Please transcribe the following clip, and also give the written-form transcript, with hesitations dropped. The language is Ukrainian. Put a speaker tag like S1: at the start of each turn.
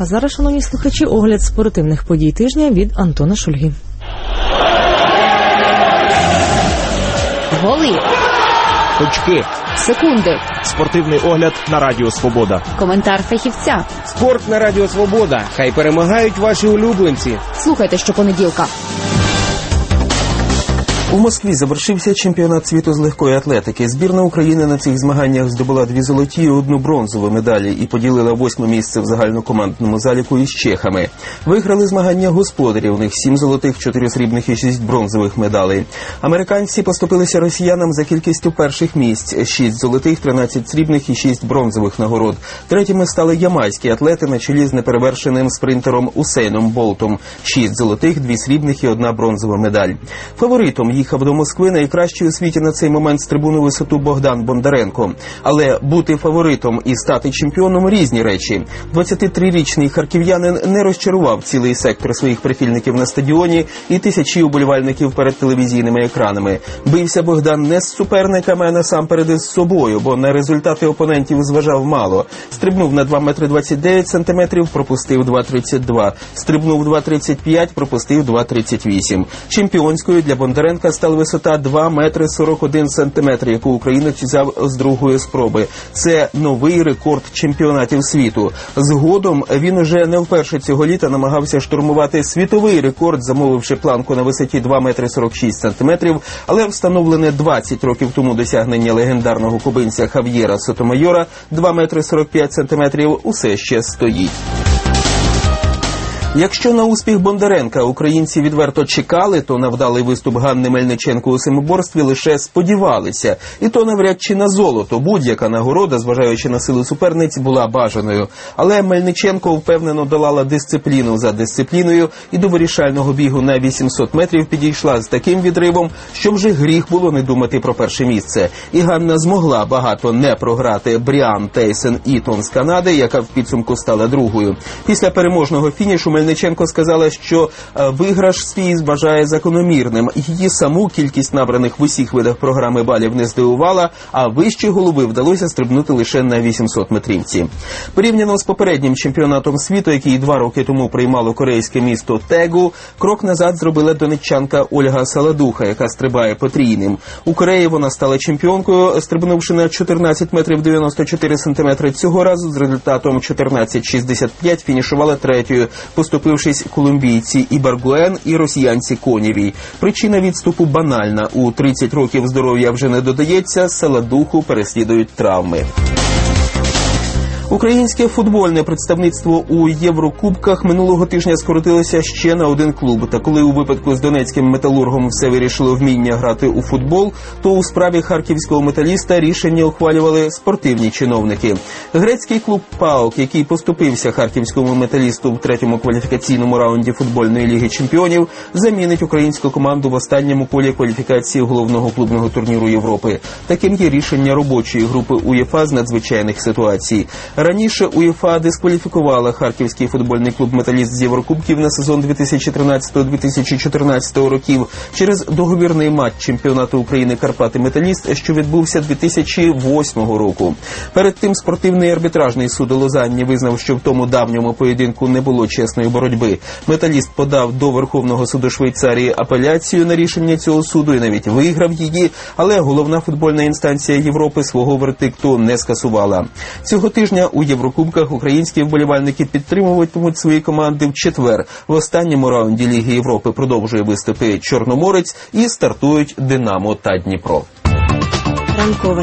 S1: А зараз, шановні слухачі, огляд спортивних подій тижня від Антона Шульги.
S2: Голи.
S3: Точки.
S2: Секунди.
S3: Спортивний огляд на Радіо Свобода.
S2: Коментар фахівця.
S4: Спорт на Радіо Свобода. Хай перемагають ваші улюбленці.
S2: Слухайте щопонеділка.
S5: У Москві завершився чемпіонат світу з легкої атлетики. Збірна України на цих змаганнях здобула 2 золоті і 1 бронзову медалі і поділила 8 місце в загальнокомандному заліку із чехами. Виграли змагання господарі. У них 7 золотих, 4 срібних і 6 бронзових медалей. Американці поступилися росіянам за кількістю перших місць – 6 золотих, 13 срібних і 6 бронзових нагород. Третіми стали ямайські атлети на чолі з неперевершеним спринтером Усейном Болтом – 6 золотих, 2 срібних і 1 бронзова медаль. Фаворитом їхав до Москви найкращий у світі на цей момент стрибун у висоту Богдан Бондаренко. Але бути фаворитом і стати чемпіоном – різні речі. 23-річний харків'янин не розчарував цілий сектор своїх прихильників на стадіоні і тисячі уболівальників перед телевізійними екранами. Бився Богдан не з суперниками, а насамперед із собою, бо на результати опонентів зважав мало. Стрибнув на 2 метри 29 сантиметрів, пропустив 2,32. Стрибнув 2,35, пропустив 2,38. Чемпіонською для Бондаренка стала висота 2 метри 41 сантиметр, яку українець взяв з другої спроби. Це новий рекорд чемпіонатів світу. Згодом він уже не вперше цього літа намагався штурмувати світовий рекорд, замовивши планку на висоті 2 метри 46 сантиметрів, але встановлене 20 років тому досягнення легендарного кубинця Хав'єра Сотомайора 2 метри 45 сантиметрів усе ще стоїть. Якщо на успіх Бондаренка українці відверто чекали, то на вдалий виступ Ганни Мельниченко у семиборстві лише сподівалися. І то навряд чи на золото. Будь-яка нагорода, зважаючи на сили суперниць, була бажаною. Але Мельниченко впевнено долала дисципліну за дисципліною і до вирішального бігу на 800 метрів підійшла з таким відривом, що вже гріх було не думати про перше місце. І Ганна змогла багато не програти Бріан Тейсен Ітон з Канади, яка в підсумку стала другою. Після переможного фінішу Мельниченко сказала, що виграш свій вважає закономірним. Її саму кількість набраних в усіх видах програми балів не здивувала, а вище голови вдалося стрибнути лише на 800 метрівці. Порівняно з попереднім чемпіонатом світу, який 2 роки тому приймало корейське місто Тегу, крок назад зробила донеччанка Ольга Саладуха, яка стрибає потрійним. У Кореї вона стала чемпіонкою, стрибнувши на 14 метрів 94 сантиметри. Цього разу з результатом 14,65 фінішувала третьою, поступившись колумбійці Ібаргуен і росіянці Конєвій. Причина відступу банальна. У 30 років здоров'я вже не додається, Саладуху переслідують травми. Українське футбольне представництво у Єврокубках минулого тижня скоротилося ще на 1 клуб. Та коли у випадку з донецьким «Металургом» все вирішило вміння грати у футбол, то у справі харківського «Металіста» рішення ухвалювали спортивні чиновники. Грецький клуб «ПАОК», який поступився харківському «Металісту» в 3-му кваліфікаційному раунді футбольної ліги чемпіонів, замінить українську команду в останньому колі кваліфікації головного клубного турніру Європи. Таким є рішення робочої групи УЄФА з надзвичайних ситуацій. Раніше УЄФА дискваліфікувала харківський футбольний клуб «Металіст» з Єврокубків на сезон 2013-2014 років через договірний матч чемпіонату України «Карпати-Металіст», що відбувся 2008 року. Перед тим спортивний арбітражний суд у Лозанні визнав, що в тому давньому поєдинку не було чесної боротьби. «Металіст» подав до Верховного суду Швейцарії апеляцію на рішення цього суду і навіть виграв її, але головна футбольна інстанція Європи свого вердикту не скасувала. Цього тижня у Єврокубках українські вболівальники підтримуватимуть свої команди в четвер. В останньому раунді Ліги Європи продовжує виступи «Чорноморець» і стартують «Динамо» та «Дніпро».
S1: Ранкове